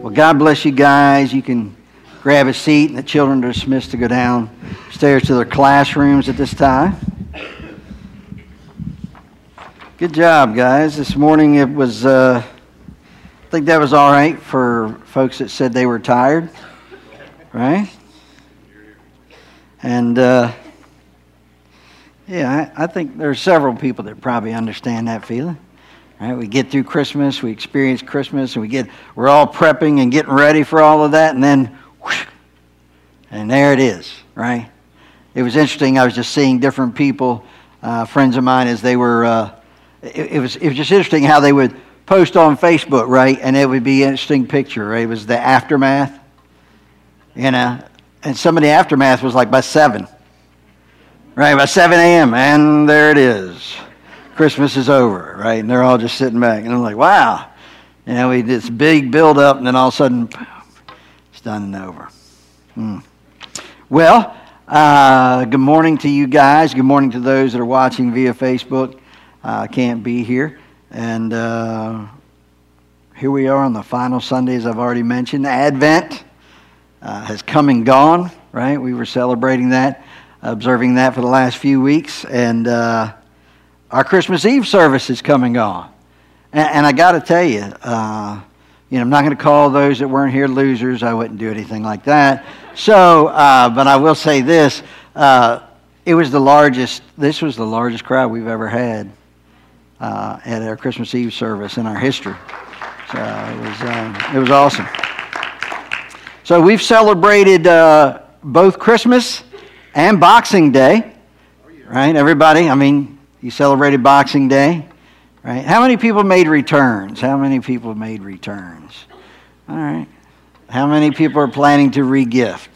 Well, God bless you guys. You can grab a seat, and the children are dismissed to go downstairs to their classrooms at this time. Good job, guys. This morning it was, I think that was all right for folks that said they were tired, right? And, yeah, I think there's several people that probably understand that feeling. Right? We get through Christmas, we experience Christmas, and we're all prepping and getting ready for all of that, and then, whoosh, and there it is, right? It was interesting. I was just seeing different people, friends of mine, as they were. It was just interesting how they would post on Facebook, right? And it would be an interesting picture, right? It was the aftermath, and some of the aftermath was like by 7, right? By 7 a.m., and there it is. Christmas is over, right? And they're all just sitting back. And I'm like, wow. We did this big build-up, and then all of a sudden, it's done and over. Well, good morning to you guys. Good morning to those that are watching via Facebook. Can't be here. And here we are on the final Sunday, as I've already mentioned. Advent has come and gone, right? We were celebrating that, observing that for the last few weeks. And our Christmas Eve service is come and gone. And I got to tell you, I'm not going to call those that weren't here losers. I wouldn't do anything like that. So, but I will say this. This was the largest crowd we've ever had at our Christmas Eve service in our history. So it was awesome. So we've celebrated both Christmas and Boxing Day, right? Everybody, you celebrated Boxing Day, right? How many people made returns? All right. How many people are planning to re-gift?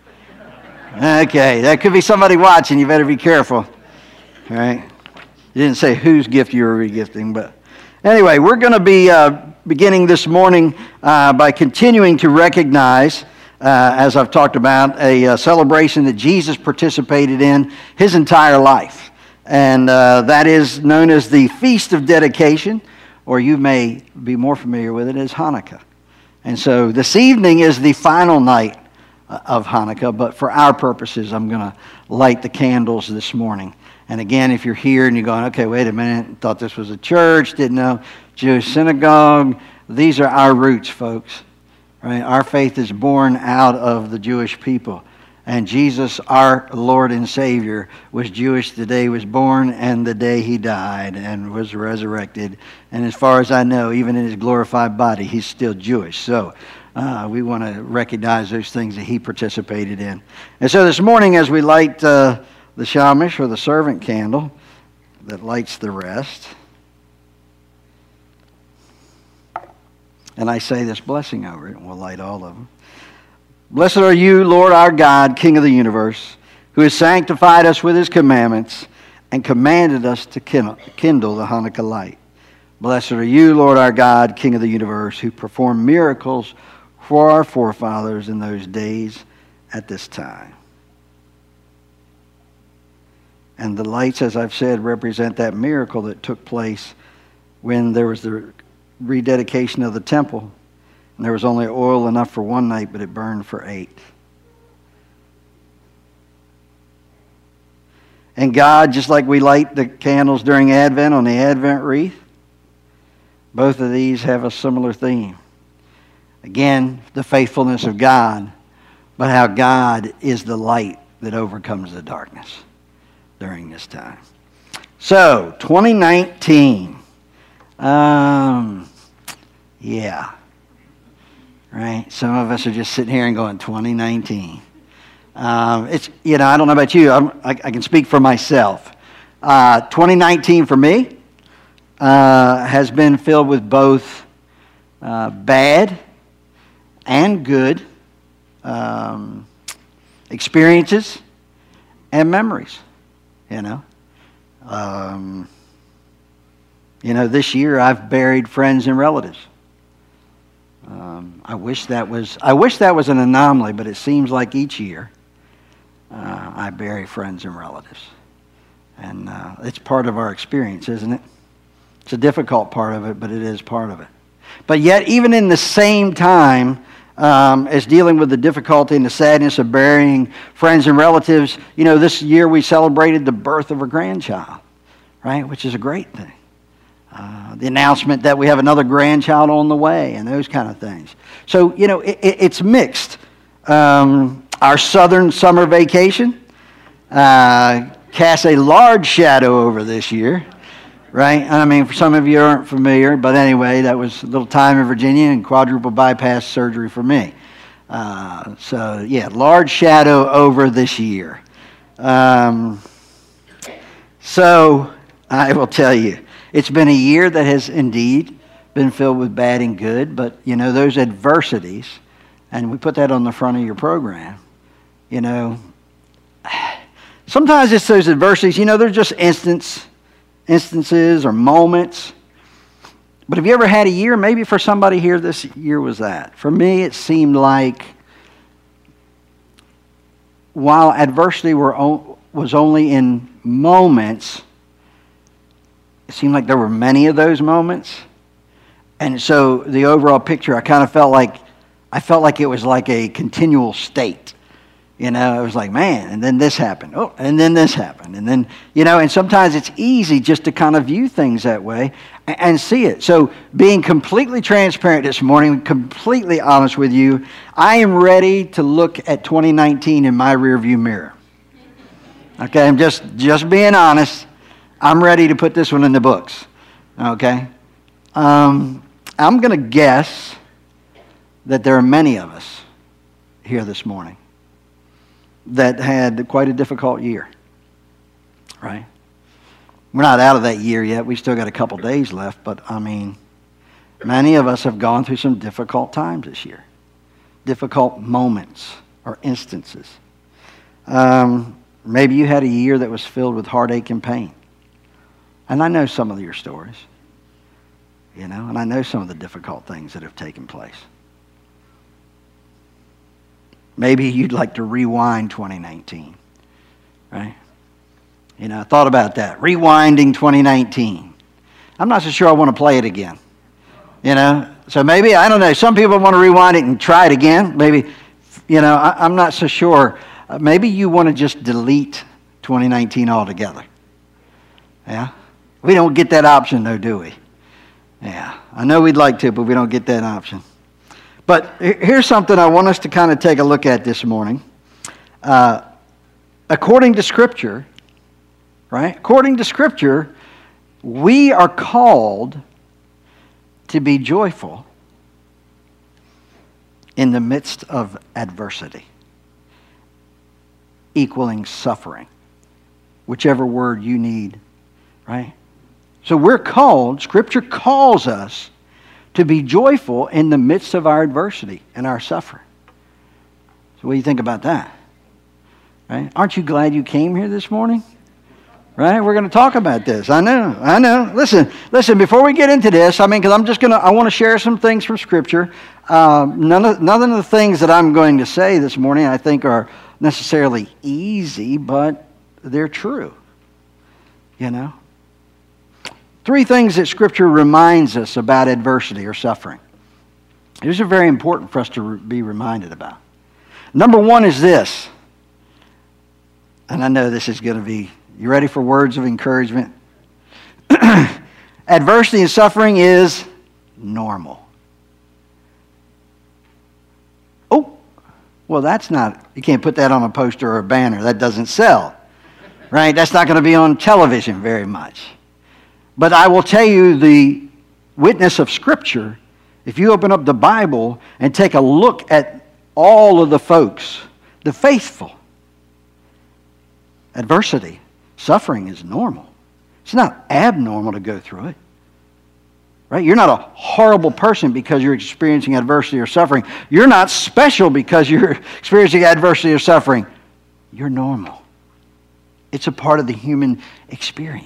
Okay, that could be somebody watching. You better be careful, all right? You didn't say whose gift you were re-gifting, but anyway, we're going to be beginning this morning by continuing to recognize, as I've talked about, a celebration that Jesus participated in his entire life. And that is known as the Feast of Dedication, or you may be more familiar with it as Hanukkah. And so this evening is the final night of Hanukkah, but for our purposes, I'm going to light the candles this morning. And again, if you're here and you're going, okay, wait a minute, thought this was a church, didn't know, Jewish synagogue, these are our roots, folks. Right? Our faith is born out of the Jewish people. And Jesus, our Lord and Savior, was Jewish the day he was born and the day he died and was resurrected. And as far as I know, even in his glorified body, he's still Jewish. So we want to recognize those things that he participated in. And so this morning, as we light the shamash, or the servant candle that lights the rest, and I say this blessing over it, and we'll light all of them. Blessed are you, Lord our God, King of the universe, who has sanctified us with his commandments and commanded us to kindle the Hanukkah light. Blessed are you, Lord our God, King of the universe, who performed miracles for our forefathers in those days at this time. And the lights, as I've said, represent that miracle that took place when there was the rededication of the temple. And there was only oil enough for one night, but it burned for 8. And God, just like we light the candles during Advent on the Advent wreath, both of these have a similar theme. Again, the faithfulness of God, but how God is the light that overcomes the darkness during this time. So, 2019. Yeah. Right? Some of us are just sitting here and going, 2019. I don't know about you. I can speak for myself. 2019 for me has been filled with both bad and good experiences and memories. This year I've buried friends and relatives. I wish that was an anomaly, but it seems like each year I bury friends and relatives. And it's part of our experience, isn't it? It's a difficult part of it, but it is part of it. But yet, even in the same time as dealing with the difficulty and the sadness of burying friends and relatives, this year we celebrated the birth of a grandchild, right? Which is a great thing. The announcement that we have another grandchild on the way and those kind of things. So, it's mixed. Our southern summer vacation casts a large shadow over this year, right? I mean, for some of you aren't familiar, but anyway, that was a little time in Virginia and quadruple bypass surgery for me. Large shadow over this year. So I will tell you, it's been a year that has indeed been filled with bad and good, but, those adversities, and we put that on the front of your program, sometimes it's those adversities, they're just instances or moments. But have you ever had a year, maybe for somebody here this year was that. For me, it seemed like while adversity was only in moments, it seemed like there were many of those moments. And so the overall picture, I kind of felt like it was like a continual state. It was like, man, and then this happened. Oh, and then this happened. And then, and sometimes it's easy just to kind of view things that way and see it. So being completely transparent this morning, completely honest with you, I am ready to look at 2019 in my rearview mirror. Okay, I'm just being honest. I'm ready to put this one in the books. Okay? I'm going to guess that there are many of us here this morning that had quite a difficult year, right? We're not out of that year yet. We still got a couple days left, but many of us have gone through some difficult times this year, difficult moments or instances. Maybe you had a year that was filled with heartache and pain. And I know some of your stories, and I know some of the difficult things that have taken place. Maybe you'd like to rewind 2019, right? I thought about that. Rewinding 2019. I'm not so sure I want to play it again, So maybe, I don't know, some people want to rewind it and try it again. Maybe, I'm not so sure. Maybe you want to just delete 2019 altogether. Yeah? We don't get that option though, do we? Yeah. I know we'd like to, but we don't get that option. But here's something I want us to kind of take a look at this morning. According to Scripture, right? According to Scripture, we are called to be joyful in the midst of adversity, equaling suffering, whichever word you need, right? So we're called, Scripture calls us to be joyful in the midst of our adversity and our suffering. So what do you think about that? Right? Aren't you glad you came here this morning? Right? We're going to talk about this. I know. Listen, before we get into this, because I want to share some things from Scripture. None of the things that I'm going to say this morning I think are necessarily easy, but they're true. Three things that Scripture reminds us about adversity or suffering. These are very important for us to be reminded about. Number one is this, and I know this is going to be, you ready for words of encouragement? Adversity and suffering is normal. Oh, well you can't put that on a poster or a banner. That doesn't sell, right? That's not going to be on television very much. But I will tell you the witness of Scripture, if you open up the Bible and take a look at all of the folks, the faithful, adversity, suffering is normal. It's not abnormal to go through it. Right? You're not a horrible person because you're experiencing adversity or suffering. You're not special because you're experiencing adversity or suffering. You're normal. It's a part of the human experience.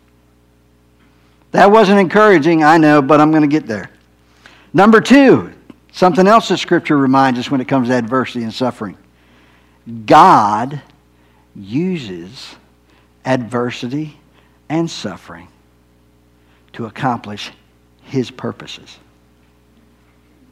That wasn't encouraging, I know, but I'm going to get there. Number two, something else that Scripture reminds us when it comes to adversity and suffering. God uses adversity and suffering to accomplish His purposes.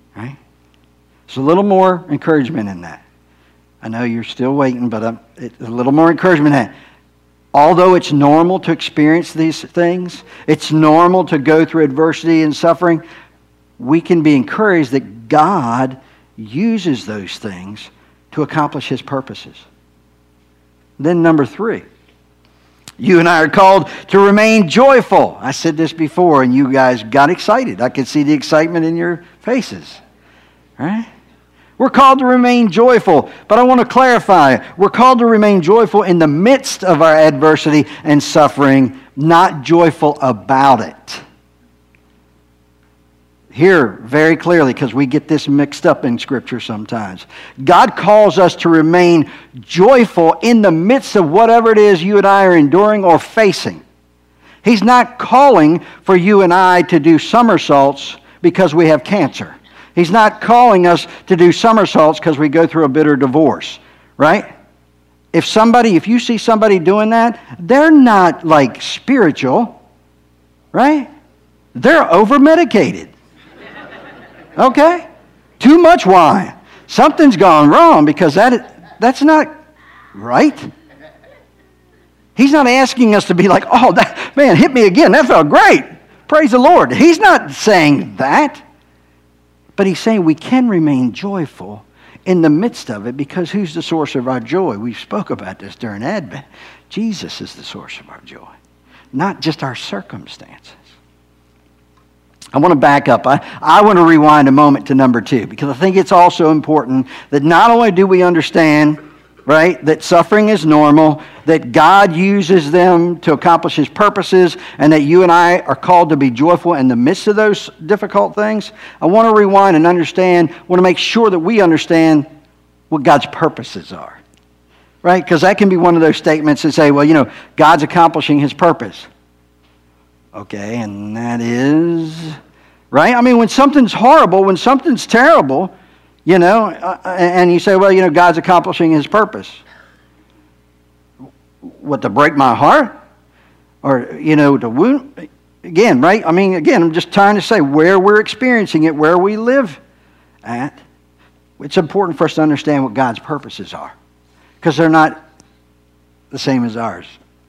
Right? There's a little more encouragement in that. I know you're still waiting, but it's a little more encouragement in that. Although it's normal to experience these things, it's normal to go through adversity and suffering, we can be encouraged that God uses those things to accomplish His purposes. Then number 3, you and I are called to remain joyful. I said this before, and you guys got excited. I could see the excitement in your faces. Right? We're called to remain joyful, but I want to clarify. We're called to remain joyful in the midst of our adversity and suffering, not joyful about it. Here, very clearly, because we get this mixed up in Scripture sometimes. God calls us to remain joyful in the midst of whatever it is you and I are enduring or facing. He's not calling for you and I to do somersaults because we have cancer. He's not calling us to do somersaults because we go through a bitter divorce, right? If you see somebody doing that, they're not like spiritual, right? They're over-medicated. Okay? Too much wine. Something's gone wrong because that's not right. He's not asking us to be like, oh, man, hit me again. That felt great. Praise the Lord. He's not saying that. But He's saying we can remain joyful in the midst of it because who's the source of our joy? We spoke about this during Advent. Jesus is the source of our joy, not just our circumstances. I want to back up. I want to rewind a moment to number 2 because I think it's also important that not only do we understand, right, that suffering is normal, that God uses them to accomplish His purposes, and that you and I are called to be joyful in the midst of those difficult things. I want to rewind and want to make sure that we understand what God's purposes are, right? Because that can be one of those statements that say, well, God's accomplishing His purpose. Okay, and that is, right? I mean, when something's horrible, when something's terrible, and you say, well, God's accomplishing His purpose. What, to break my heart? Or, to wound? Again, right? I mean, again, I'm just trying to say where we're experiencing it, where we live at. It's important for us to understand what God's purposes are. Because they're not the same as ours.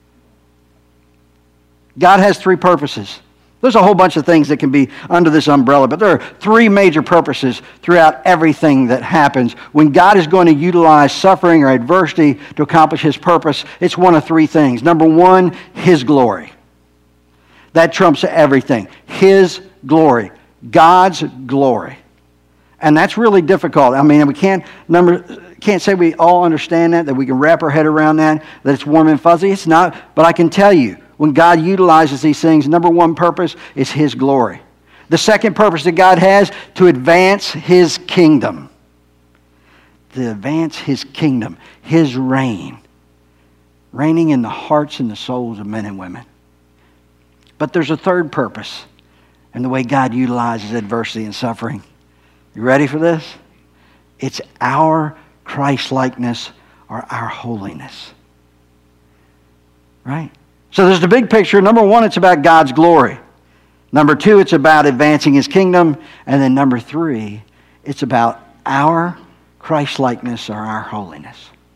God has 3 purposes. There's a whole bunch of things that can be under this umbrella, but there are 3 major purposes throughout everything that happens. When God is going to utilize suffering or adversity to accomplish His purpose, it's one of 3 things. Number 1, His glory. That trumps everything. His glory. God's glory. And that's really difficult. I mean, we can't say we all understand that we can wrap our head around that it's warm and fuzzy. It's not, but I can tell you, when God utilizes these things, number 1 purpose is His glory. The second purpose that God has, to advance His kingdom. To advance His kingdom, His reign. Reigning in the hearts and the souls of men and women. But there's a third purpose in the way God utilizes adversity and suffering. You ready for this? It's our Christ-likeness or our holiness. Right? So there's the big picture. Number 1, it's about God's glory. Number 2, it's about advancing His kingdom. And then number 3, it's about our Christ-likeness or our holiness.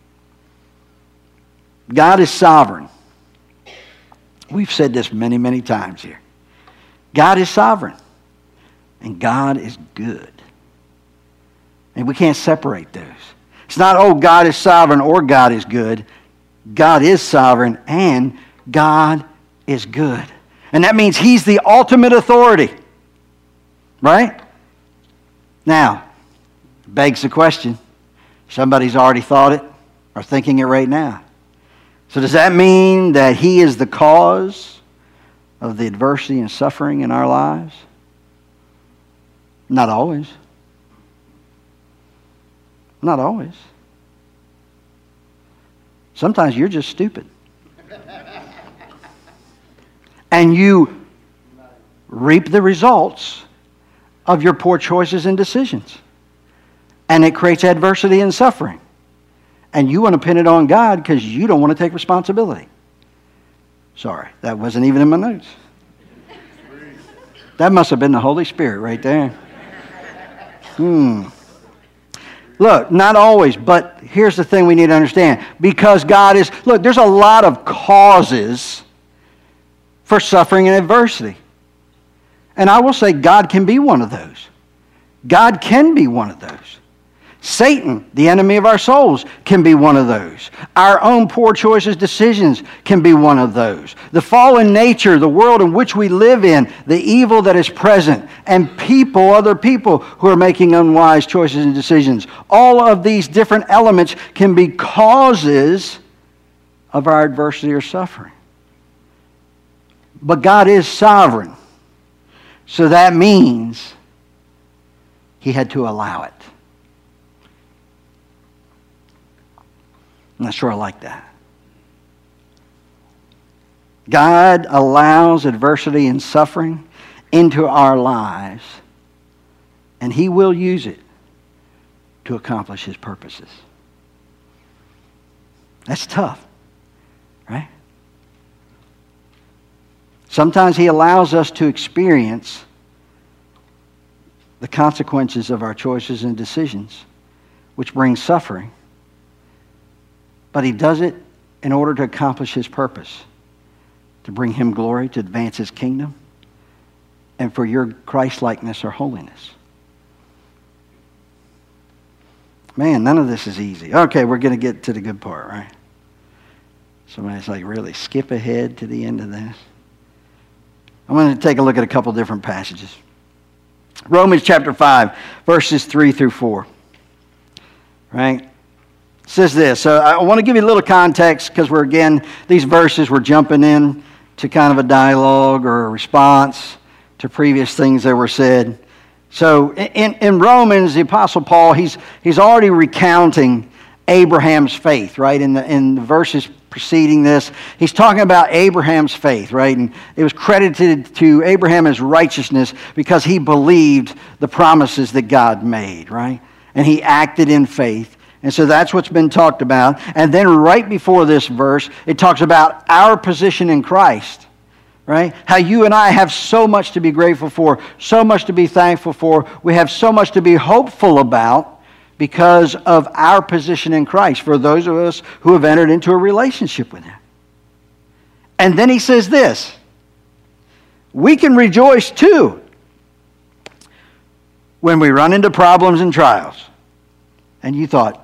God is sovereign. We've said this many, many times here. God is sovereign. And God is good. And we can't separate those. It's not, God is sovereign or God is good. God is sovereign and God is good. And that means He's the ultimate authority. Right? Now, begs the question. Somebody's already thought it or thinking it right now. So does that mean that He is the cause of the adversity and suffering in our lives? Not always. Not always. Sometimes you're just stupid. And you reap the results of your poor choices and decisions. And it creates adversity and suffering. And you want to pin it on God because you don't want to take responsibility. Sorry, that wasn't even in my notes. That must have been the Holy Spirit right there. Look, not always, but here's the thing we need to understand. Because God is, look, there's a lot of causes for suffering and adversity. And I will say God can be one of those. God can be one of those. Satan, the enemy of our souls, can be one of those. Our own poor choices, decisions can be one of those. The fallen nature, the world in which we live in, the evil that is present, and people, other people who are making unwise choices and decisions. All of these different elements can be causes of our adversity or suffering. But God is sovereign. So that means He had to allow it. I'm not sure I like that. God allows adversity and suffering into our lives, and He will use it to accomplish His purposes. That's tough, right? Sometimes He allows us to experience the consequences of our choices and decisions, which brings suffering. But He does it in order to accomplish His purpose, to bring Him glory, to advance His kingdom, and for your Christ-likeness or holiness. Man, none of this is easy. Okay, we're going to get to the good part, right? Somebody's like, really skip ahead to the end of this? I'm going to take a look at a couple different passages. Romans chapter 5, verses 3 through 4. Right? It says this. So I want to give you a little context because these verses we're jumping in to kind of a dialogue or a response to previous things that were said. So in Romans, the Apostle Paul, he's already recounting Abraham's faith, right? In the verses preceding this, he's talking about Abraham's faith, right? And it was credited to Abraham as righteousness because he believed the promises that God made, right? And he acted in faith. And so that's what's been talked about. And then right before this verse, it talks about our position in Christ, right? How you and I have so much to be grateful for, so much to be thankful for. We have so much to be hopeful about because of our position in Christ, for those of us who have entered into a relationship with Him. And then he says this, we can rejoice too when we run into problems and trials. And you thought,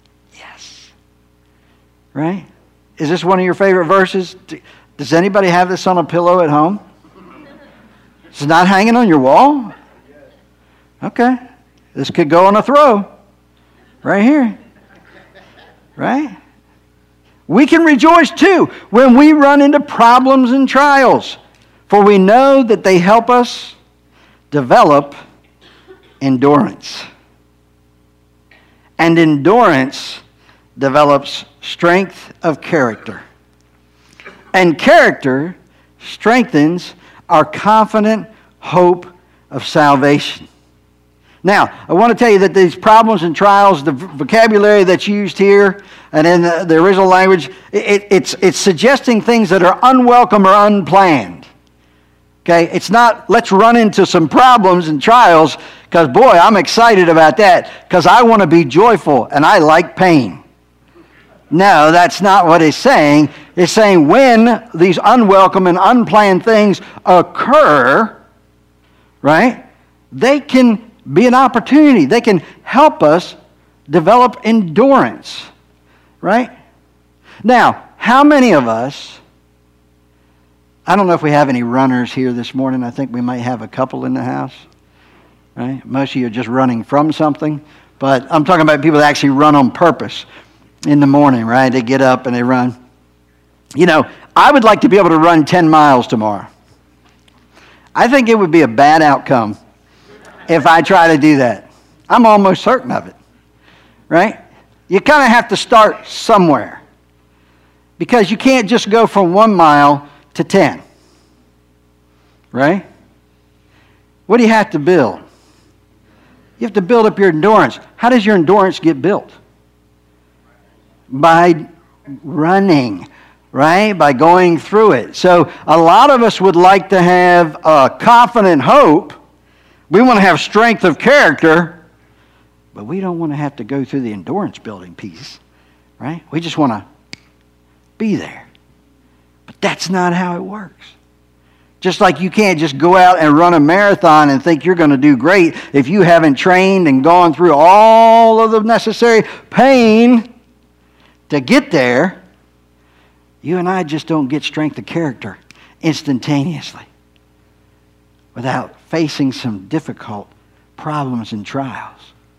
right? Is this one of your favorite verses? Does anybody have this on a pillow at home? It's not hanging on your wall? Okay. This could go on a throw. Right here. Right? We can rejoice too when we run into problems and trials, for we know that they help us develop endurance. And endurance develops strength of character. And character strengthens our confident hope of salvation. Now, I want to tell you that these problems and trials, the vocabulary that's used here and in the original language, it's suggesting things that are unwelcome or unplanned. Okay? It's not, let's run into some problems and trials because, boy, I'm excited about that because I want to be joyful and I like pain. No, that's not what it's saying. It's saying when these unwelcome and unplanned things occur, right, they can be an opportunity. They can help us develop endurance, right? Now, how many of us, I don't know if we have any runners here this morning. I think we might have a couple in the house, right? Most of you are just running from something, but I'm talking about people that actually run on purpose. In the morning, right? They get up and they run. You know, I would like to be able to run 10 miles tomorrow. I think it would be a bad outcome if I try to do that. I'm almost certain of it, right? You kind of have to start somewhere because you can't just go from 1 mile to 10, right? What do you have to build? You have to build up your endurance. How does your endurance get built? By running, right? By going through it. So a lot of us would like to have a confident hope. We want to have strength of character, But we don't want to have to go through the endurance building piece, right? We just want to be there. But that's not how it works. Just like you can't just go out and run a marathon and think you're going to do great if you haven't trained and gone through all of the necessary pain to get there. You and I just don't get strength of character instantaneously without facing some difficult problems and trials.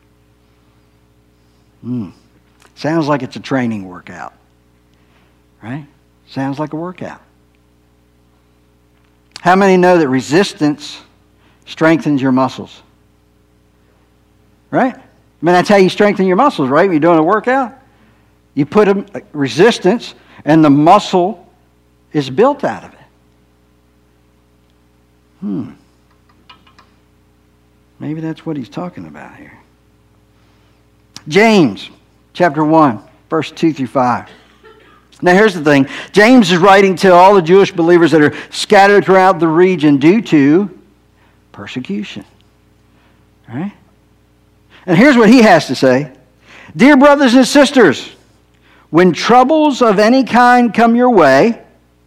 Sounds like it's a training workout, right? Sounds like a workout. How many know that resistance strengthens your muscles? Right? I mean, that's how you strengthen your muscles, right? When you're doing a workout, you put a resistance, and the muscle is built out of it. Maybe that's what he's talking about here. James, chapter 1, verse 2 through 5. Now here's the thing. James is writing to all the Jewish believers that are scattered throughout the region due to persecution. All right? And here's what he has to say. Dear brothers and sisters, when troubles of any kind come your way,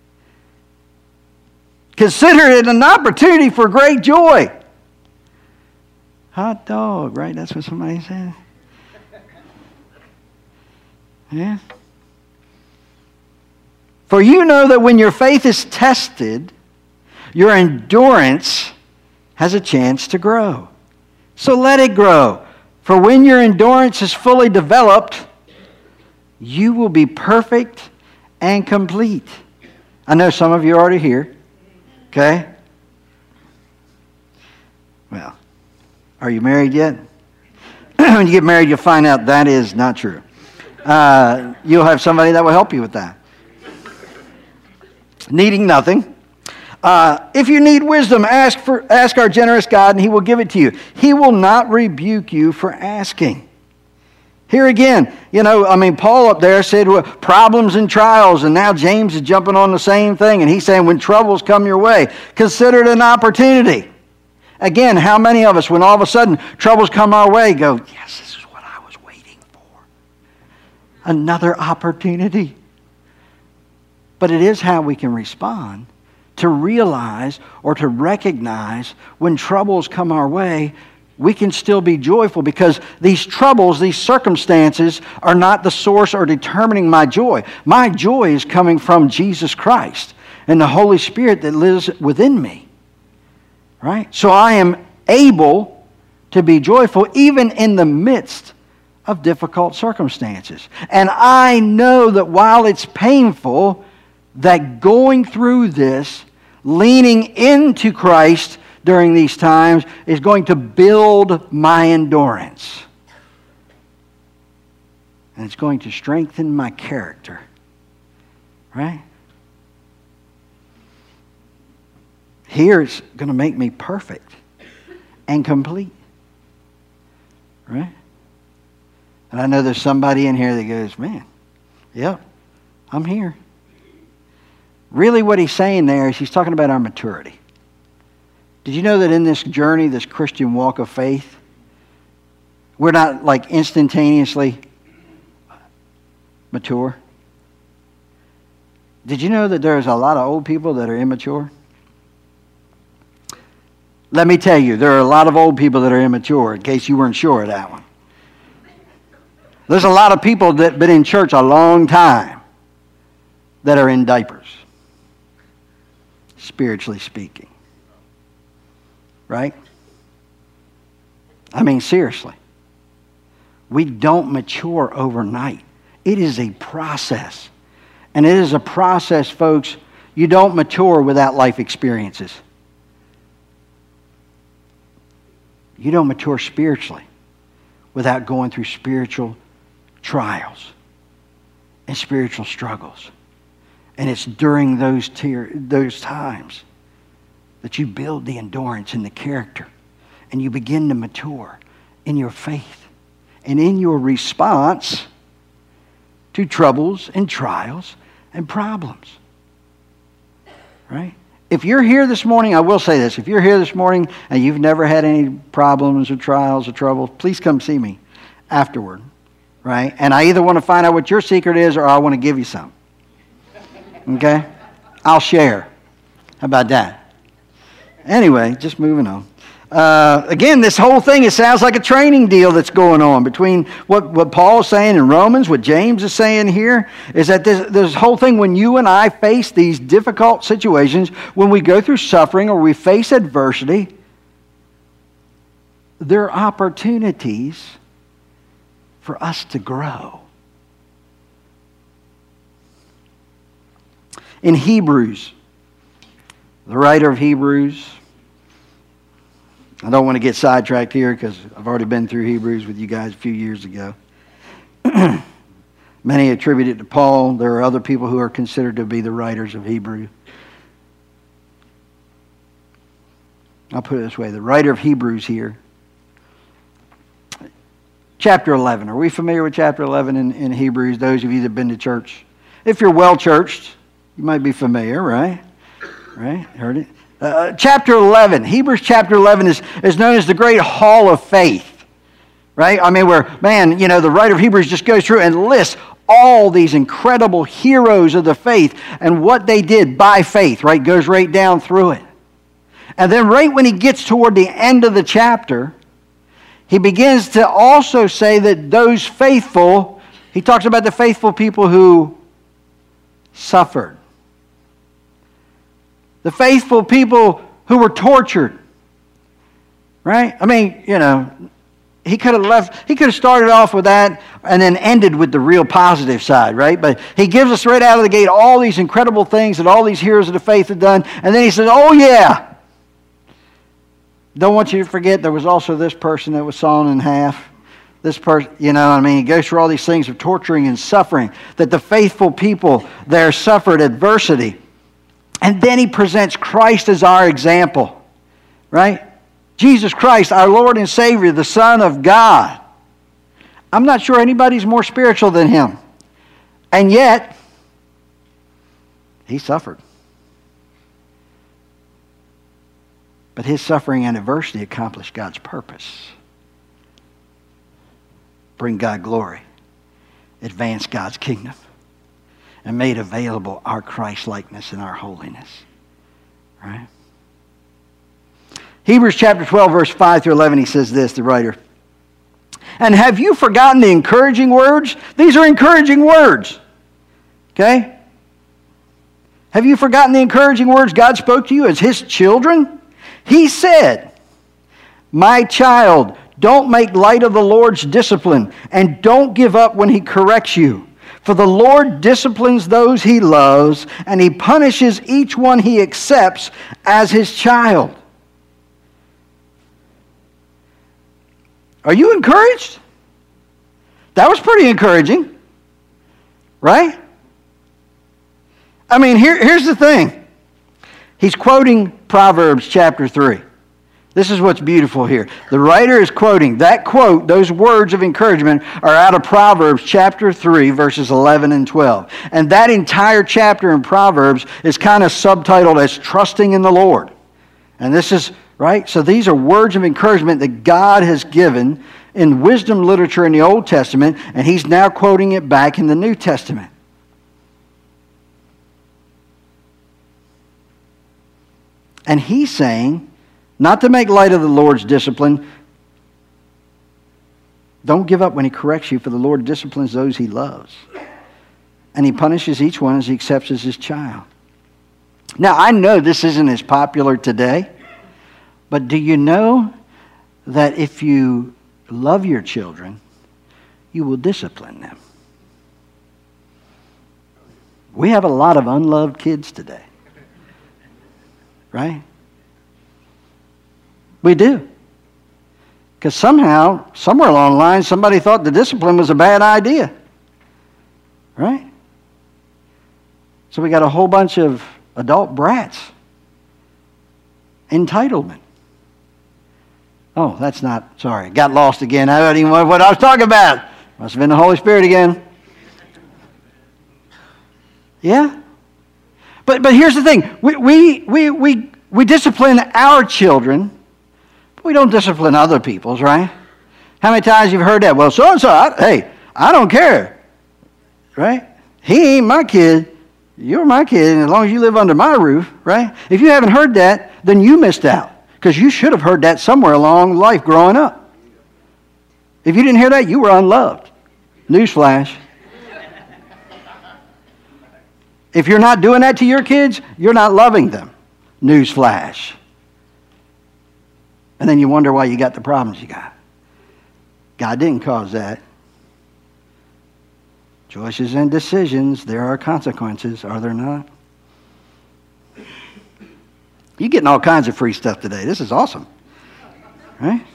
consider it an opportunity for great joy. Hot dog, right? That's what somebody said. Yeah. For you know that when your faith is tested, your endurance has a chance to grow. So let it grow. For when your endurance is fully developed, you will be perfect and complete. I know some of you are already here. Okay? Well, are you married yet? When you get married, you'll find out that is not true. You'll have somebody that will help you with that. Needing nothing. If you need wisdom, ask our generous God, and He will give it to you. He will not rebuke you for asking. Here again, Paul up there said problems and trials, and now James is jumping on the same thing, and he's saying when troubles come your way, consider it an opportunity. Again, how many of us, when all of a sudden troubles come our way, go, yes, this is what I was waiting for. Another opportunity. But it is how we can respond to realize or to recognize when troubles come our way, we can still be joyful because these troubles, these circumstances are not the source or determining my joy. My joy is coming from Jesus Christ and the Holy Spirit that lives within me. Right? So I am able to be joyful even in the midst of difficult circumstances. And I know that while it's painful, that going through this, leaning into Christ during these times is going to build my endurance. And it's going to strengthen my character. Right? Here it's going to make me perfect and complete. Right? And I know there's somebody in here that goes, man, yep, I'm here. Really what he's saying there is he's talking about our maturity. Did you know that in this journey, this Christian walk of faith, we're not like instantaneously mature? Did you know that there's a lot of old people that are immature? Let me tell you, there are a lot of old people that are immature, in case you weren't sure of that one. There's a lot of people that have been in church a long time that are in diapers, spiritually speaking. Right? I mean, seriously. We don't mature overnight. It is a process. And it is a process, folks, you don't mature without life experiences. You don't mature spiritually without going through spiritual trials and spiritual struggles. And it's during those times that you build the endurance and the character, and you begin to mature in your faith and in your response to troubles and trials and problems. Right? If you're here this morning, I will say this. If you're here this morning and you've never had any problems or trials or trouble, please come see me. afterward, right? And I either want to find out what your secret is or I want to give you some. Okay? I'll share. How about that? Anyway, just moving on. Again, this whole thing, it sounds like a training deal that's going on between what Paul's saying in Romans, what James is saying here, is that this whole thing, when you and I face these difficult situations, when we go through suffering or we face adversity, there are opportunities for us to grow. In Hebrews, the writer of Hebrews, I don't want to get sidetracked here because I've already been through Hebrews with you guys a few years ago. Many attribute it to Paul. There are other people who are considered to be the writers of Hebrew. I'll put it this way. The writer of Hebrews here. Chapter 11. Are we familiar with chapter 11 in Hebrews? Those of you that have been to church. If you're well-churched, you might be familiar, right? Right? Heard it? Chapter 11, Hebrews chapter 11 is known as the great hall of faith, right? I mean, where, man, the writer of Hebrews just goes through and lists all these incredible heroes of the faith and what they did by faith, right? Goes right down through it. And then right when he gets toward the end of the chapter, he begins to also say that those faithful, he talks about the faithful people who suffered. The faithful people who were tortured. Right? I mean, he could have started off with that and then ended with the real positive side, right? But he gives us right out of the gate all these incredible things that all these heroes of the faith have done. And then he says, oh yeah, don't want you to forget there was also this person that was sawn in half. This person, he goes through all these things of torturing and suffering, that the faithful people there suffered adversity. And then he presents Christ as our example, right? Jesus Christ, our Lord and Savior, the Son of God. I'm not sure anybody's more spiritual than him. And yet, he suffered. But his suffering and adversity accomplished God's purpose. Bring God glory. Advance God's kingdom. And made available our Christ-likeness and our holiness. Right? Hebrews chapter 12, verse 5 through 11, he says this, the writer. And have you forgotten the encouraging words? These are encouraging words. Okay? Have you forgotten the encouraging words God spoke to you as his children? He said, my child, don't make light of the Lord's discipline, and don't give up when he corrects you. For the Lord disciplines those he loves, and he punishes each one he accepts as his child. Are you encouraged? That was pretty encouraging, right? I mean, here's the thing. He's quoting Proverbs chapter 3. This is what's beautiful here. The writer is quoting, that quote, those words of encouragement are out of Proverbs chapter 3, verses 11 and 12. And that entire chapter in Proverbs is kind of subtitled as Trusting in the Lord. And this is, right? So these are words of encouragement that God has given in wisdom literature in the Old Testament, and he's now quoting it back in the New Testament. And he's saying, not to make light of the Lord's discipline. Don't give up when he corrects you, for the Lord disciplines those he loves. And he punishes each one as he accepts as his child. Now, I know this isn't as popular today, but do you know that if you love your children, you will discipline them? We have a lot of unloved kids today. Right? We do. Because somehow, somewhere along the line, somebody thought the discipline was a bad idea. Right? So we got a whole bunch of adult brats. Entitlement. Oh, that's not, sorry, got lost again. I don't even know what I was talking about. Must have been the Holy Spirit again. Yeah? But here's the thing. We discipline our children, but we don't discipline other people's, right? How many times you've heard that? Well, so-and-so, hey, I don't care. Right? He ain't my kid. You're my kid, and as long as you live under my roof, right? If you haven't heard that, then you missed out, because you should have heard that somewhere along life growing up. If you didn't hear that, you were unloved. Newsflash. If you're not doing that to your kids, you're not loving them. Newsflash. And then you wonder why you got the problems you got. God didn't cause that. Choices and decisions, there are consequences, are there not? You're getting all kinds of free stuff today. This is awesome. Right?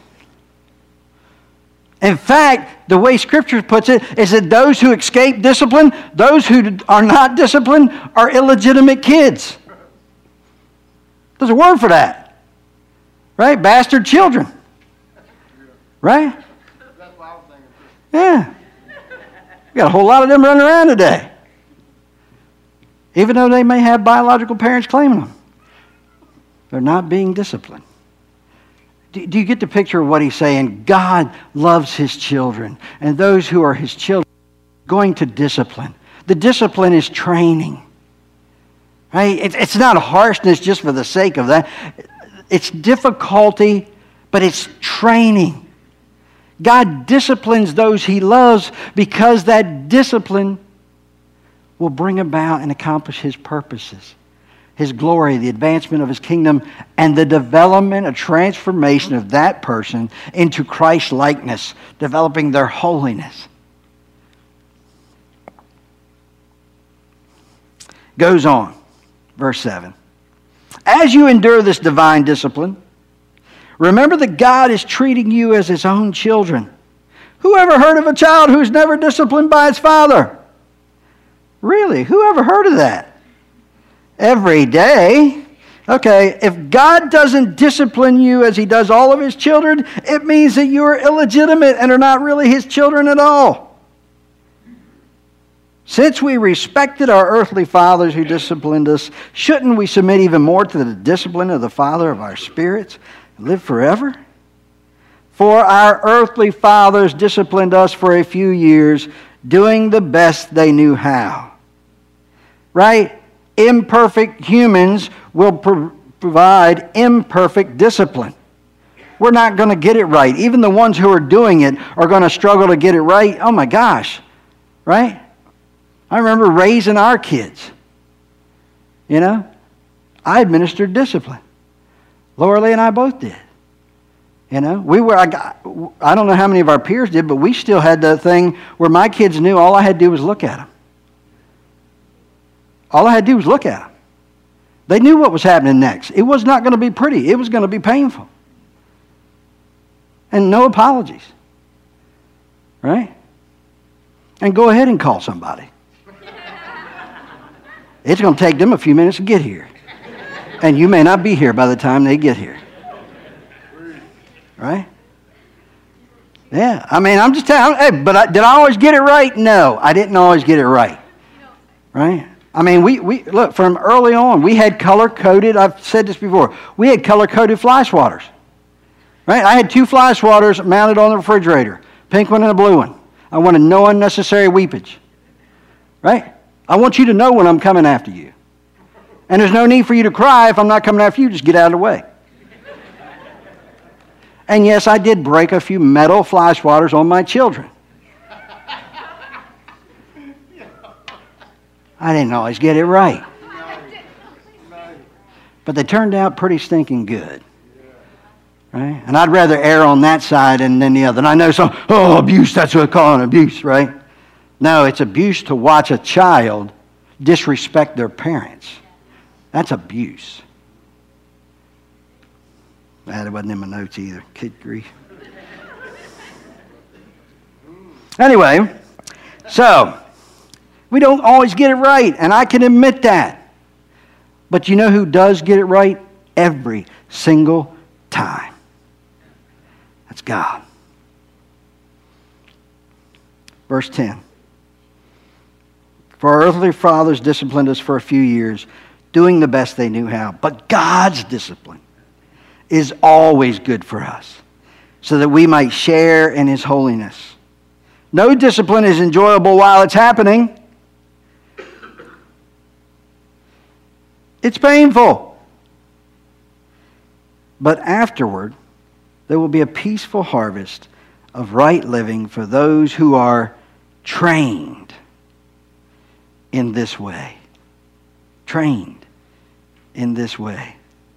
In fact, the way Scripture puts it is that those who escape discipline, those who are not disciplined, are illegitimate kids. There's a word for that. Right? Bastard children. Right? That's what I was thinking too. Yeah. We got a whole lot of them running around today. Even though they may have biological parents claiming them. They're not being disciplined. Do you get the picture of what he's saying? God loves his children. And those who are his children are going to discipline. The discipline is training. Right? It's not harshness just for the sake of that. It's difficulty, but it's training. God disciplines those he loves because that discipline will bring about and accomplish his purposes, his glory, the advancement of his kingdom, and the development, a transformation of that person into Christ-likeness, developing their holiness. Goes on, verse 7. As you endure this divine discipline, remember that God is treating you as his own children. Who ever heard of a child who's never disciplined by its father? Really? Who ever heard of that? Every day. Okay, if God doesn't discipline you as he does all of his children, it means that you are illegitimate and are not really his children at all. Since we respected our earthly fathers who disciplined us, shouldn't we submit even more to the discipline of the Father of our spirits? Live forever? For our earthly fathers disciplined us for a few years, doing the best they knew how. Right? Imperfect humans will provide imperfect discipline. We're not going to get it right. Even the ones who are doing it are going to struggle to get it right. Oh my gosh. Right? I remember raising our kids. You know? I administered discipline. Laura Lee and I both did. You know, I don't know how many of our peers did, but we still had the thing where my kids knew all I had to do was look at them. All I had to do was look at them. They knew what was happening next. It was not going to be pretty. It was going to be painful. And no apologies. Right? And go ahead and call somebody. It's going to take them a few minutes to get here. And you may not be here by the time they get here. Right? Yeah. I mean, I'm just telling you, hey, but did I always get it right? No, I didn't always get it right. Right? I mean, we look, from early on, we had color-coded, I've said this before, we had color-coded fly swatters. Right? I had 2 fly swatters mounted on the refrigerator, pink one and a blue one. I wanted no unnecessary weepage. Right? I want you to know when I'm coming after you. And there's no need for you to cry if I'm not coming after you. Just get out of the way. And yes, I did break a few metal fly swatters on my children. I didn't always get it right. But they turned out pretty stinking good. Right? And I'd rather err on that side than the other. And I know some, abuse, that's what I call it, abuse, right? No, it's abuse to watch a child disrespect their parents. That's abuse. That wasn't in my notes either. Kid grief. Anyway, so we don't always get it right, and I can admit that. But you know who does get it right? Every single time. That's God. Verse 10. For our earthly fathers disciplined us for a few years, doing the best they knew how. But God's discipline is always good for us. so that we might share in His holiness. No discipline is enjoyable while it's happening. It's painful. But afterward, there will be a peaceful harvest of right living for those who are trained in this way. Trained in this way.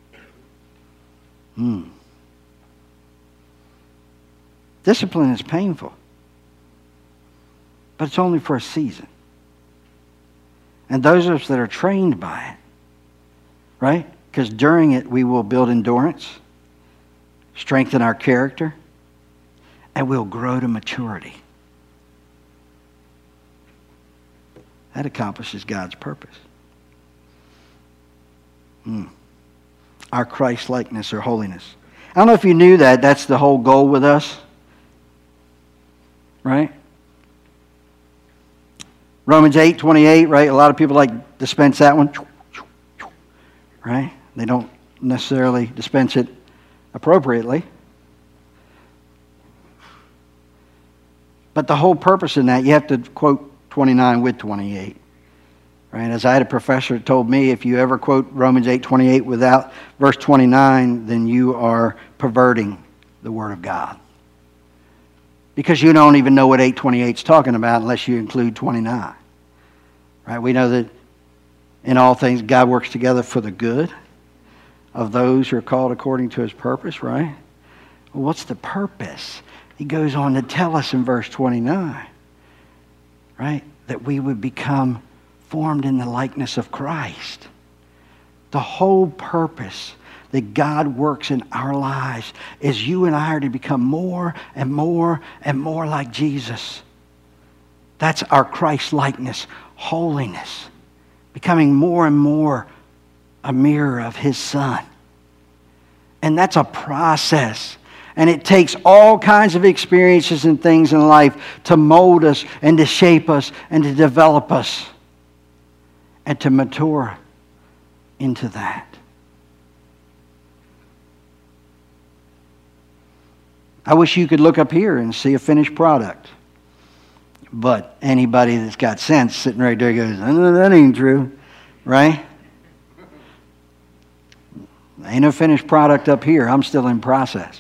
Discipline is painful, but it's only for a season. And those of us that are trained by it, right? Because during it we will build endurance, strengthen our character, and we'll grow to maturity. That accomplishes God's purpose. Our Christ-likeness or holiness. I don't know if you knew that. That's the whole goal with us. Right? Romans 8:28, right? A lot of people like dispense that one. Right? They don't necessarily dispense it appropriately. But the whole purpose in that, you have to quote 29 with 28. Right? As I had a professor that told me, if you ever quote Romans 8:28 without verse 29, then you are perverting the Word of God. Because you don't even know what 8:28 is talking about unless you include 29. Right? We know that in all things God works together for the good of those who are called according to His purpose, right? Well, what's the purpose? He goes on to tell us in verse 29, right? That we would become formed in the likeness of Christ. The whole purpose that God works in our lives is you and I are to become more and more and more like Jesus. That's our Christ-likeness, holiness. Becoming more and more a mirror of His Son. And that's a process. And it takes all kinds of experiences and things in life to mold us and to shape us and to develop us and to mature into that. I wish you could look up here and see a finished product. But anybody that's got sense sitting right there goes, "Oh, that ain't true." Right? Ain't no finished product up here. I'm still in process.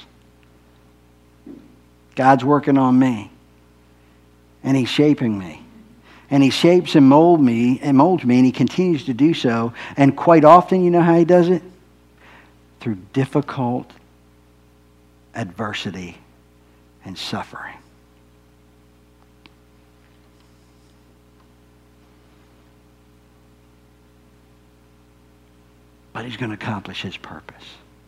God's working on me. And He's shaping me. And He shapes and molds me, and He continues to do so. And quite often, you know how He does it? Through difficult adversity and suffering. But He's going to accomplish His purpose.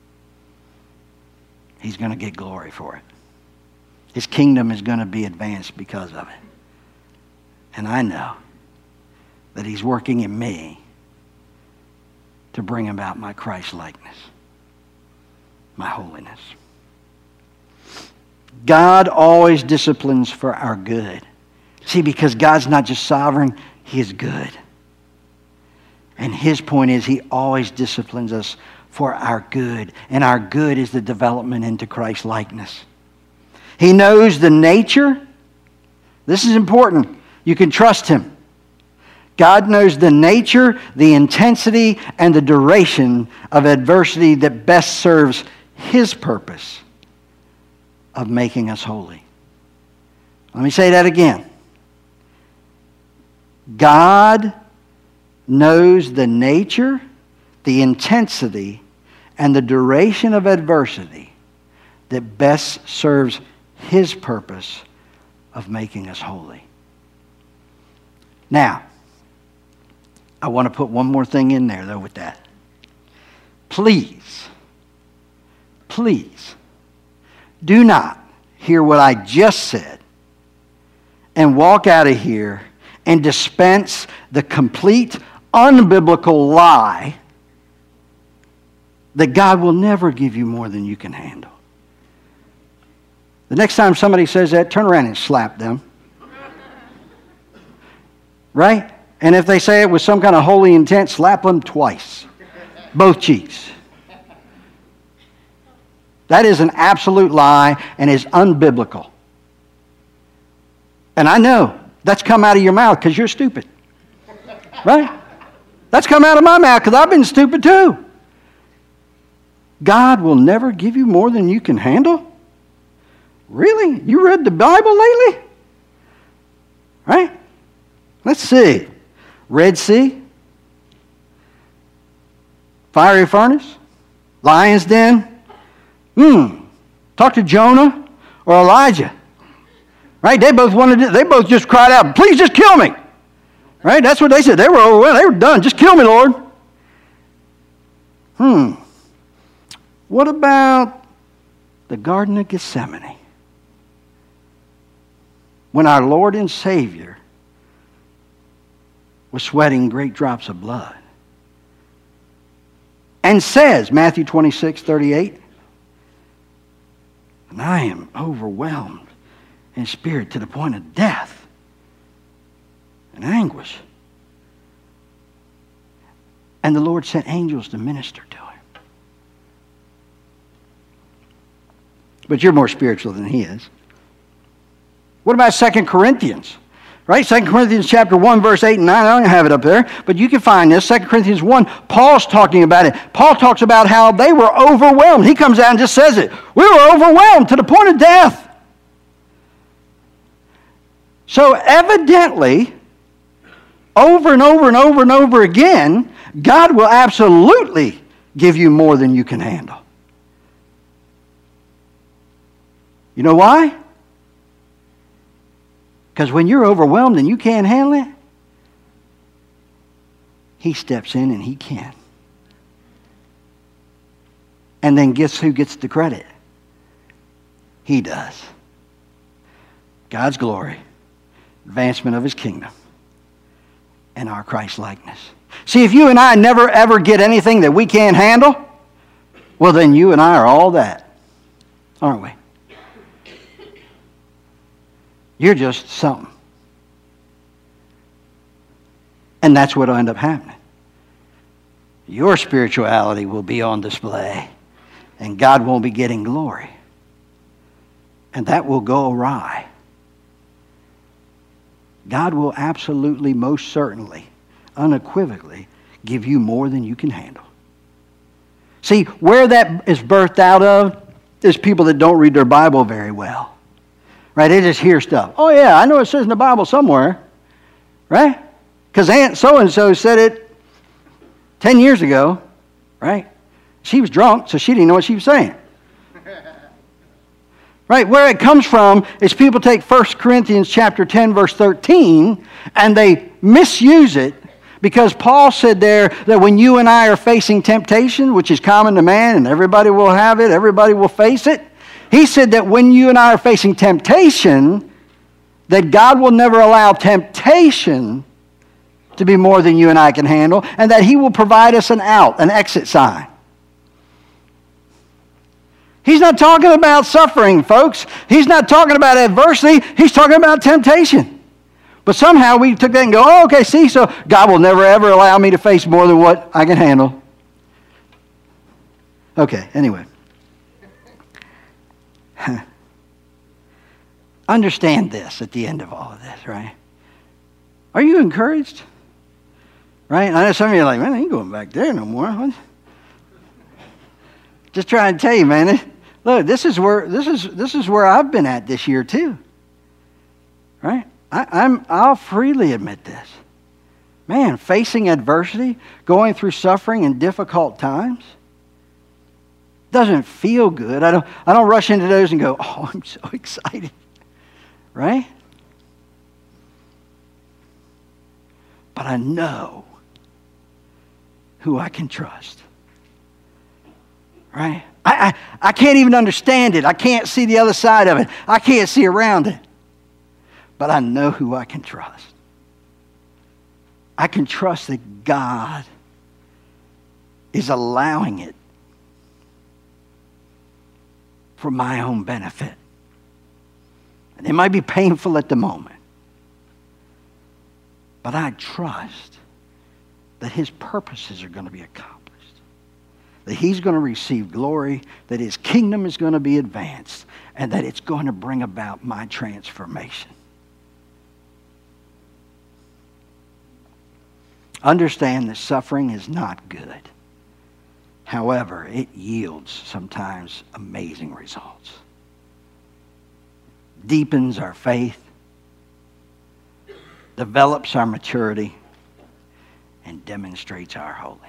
He's going to get glory for it. His kingdom is going to be advanced because of it. And I know that He's working in me to bring about my Christ-likeness, my holiness. God always disciplines for our good. See, because God's not just sovereign, He is good. And His point is He always disciplines us for our good. And our good is the development into Christ-likeness. He knows the nature. This is important. You can trust Him. God knows the nature, the intensity, and the duration of adversity that best serves His purpose of making us holy. Let me say that again. God knows the nature, the intensity, and the duration of adversity that best serves His purpose of making us holy. Now, I want to put one more thing in there, though, with that. Please, do not hear what I just said and walk out of here and dispense the complete unbiblical lie that God will never give you more than you can handle. The next time somebody says that, turn around and slap them. Right? And if they say it with some kind of holy intent, slap them twice. Both cheeks. That is an absolute lie and is unbiblical. And I know that's come out of your mouth because you're stupid. Right? That's come out of my mouth because I've been stupid too. God will never give you more than you can handle? Really? You read the Bible lately? Right? Let's see. Red Sea, fiery furnace, lion's den. Talk to Jonah or Elijah. Right? They both just cried out, please just kill me. Right? That's what they said. They were overwhelmed. They were done. Just kill me, Lord. What about the Garden of Gethsemane? When our Lord and Savior was sweating great drops of blood. And says, Matthew 26:38, and I am overwhelmed in spirit to the point of death and anguish. And the Lord sent angels to minister to him. But you're more spiritual than he is. What about 2 Corinthians? Right? 2 Corinthians chapter 1, verse 8 and 9. I don't have it up there, but you can find this. 2 Corinthians 1, Paul's talking about it. Paul talks about how they were overwhelmed. He comes out and just says it. We were overwhelmed to the point of death. So evidently, over and over and over and over again, God will absolutely give you more than you can handle. You know why? Because when you're overwhelmed and you can't handle it, he steps in and he can. And then guess who gets the credit? He does. God's glory, advancement of his kingdom, and our Christ-likeness. See, if you and I never ever get anything that we can't handle, well then you and I are all that, aren't we? You're just something. And that's what will end up happening. Your spirituality will be on display, and God won't be getting glory. And that will go awry. God will absolutely, most certainly, unequivocally give you more than you can handle. See, where that is birthed out of is people that don't read their Bible very well. Right? They just hear stuff. Oh, yeah, I know it says in the Bible somewhere. Right? Because Aunt so-and-so said it 10 years ago. Right? She was drunk, so she didn't know what she was saying. Right? Where it comes from is people take 1 Corinthians chapter 10, verse 13, and they misuse it because Paul said there that when you and I are facing temptation, which is common to man, and everybody will have it, everybody will face it, he said that when you and I are facing temptation, that God will never allow temptation to be more than you and I can handle, and that he will provide us an out, an exit sign. He's not talking about suffering, folks. He's not talking about adversity. He's talking about temptation. But somehow we took that and go, oh, okay, see, so God will never ever allow me to face more than what I can handle. Okay, anyway. Understand this at the end of all of this, right? Are you encouraged? Right? I know some of you are like, man, I ain't going back there no more. Just trying to tell you, man. Look, this is where I've been at this year too. Right? I'll freely admit this. Man, facing adversity, going through suffering and difficult times, doesn't feel good. I don't rush into those and go, oh, I'm so excited. Right? But I know who I can trust. Right? I can't even understand it. I can't see the other side of it. I can't see around it. But I know who I can trust. I can trust that God is allowing it for my own benefit. And it might be painful at the moment. But I trust that his purposes are going to be accomplished. that He's going to receive glory, that His kingdom is going to be advanced, and that it's going to bring about my transformation. Understand that suffering is not good. However, it yields sometimes amazing results. Deepens our faith, develops our maturity, and demonstrates our holiness.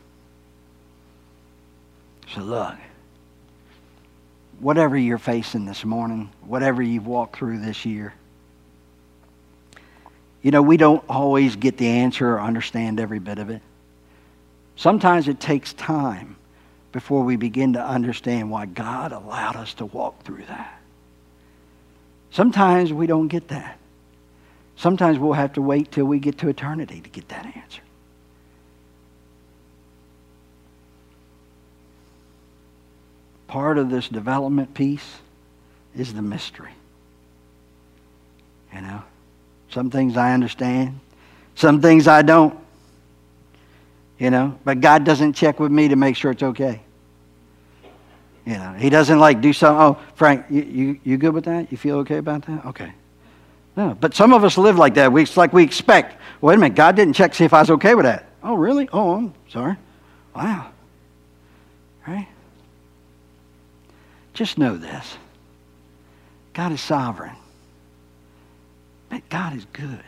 So look, whatever you're facing this morning, whatever you've walked through this year, you know, we don't always get the answer or understand every bit of it. Sometimes it takes time before we begin to understand why God allowed us to walk through that. Sometimes we don't get that. Sometimes we'll have to wait till we get to eternity to get that answer. Part of this development piece is the mystery. You know, some things I understand, some things I don't. You know, but God doesn't check with me to make sure it's okay. You know, He doesn't like do something. Oh, Frank, you good with that? You feel okay about that? Okay. No, but some of us live like that. It's like we expect. Wait a minute, God didn't check to see if I was okay with that. Oh, really? Oh, I'm sorry. Wow. Right? Just know this. God is sovereign. But God is good.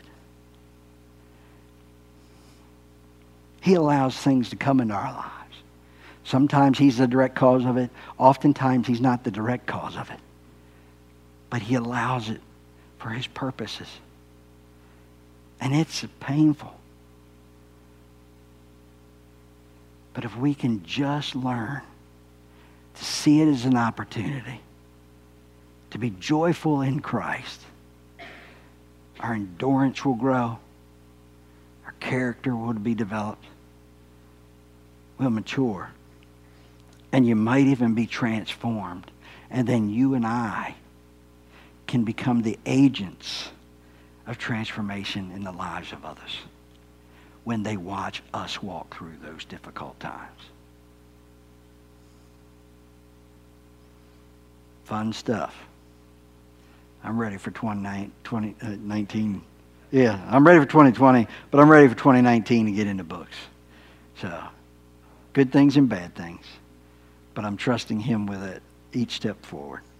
He allows things to come into our lives. Sometimes He's the direct cause of it. Oftentimes He's not the direct cause of it. But He allows it for His purposes. And it's painful. But if we can just learn to see it as an opportunity to be joyful in Christ, our endurance will grow, our character will be developed, we'll mature, and you might even be transformed. And then you and I can become the agents of transformation in the lives of others when they watch us walk through those difficult times. Fun stuff. I'm ready for 2019. Yeah, I'm ready for 2020, but I'm ready for 2019 to get into books. So, good things and bad things. But I'm trusting Him with it each step forward.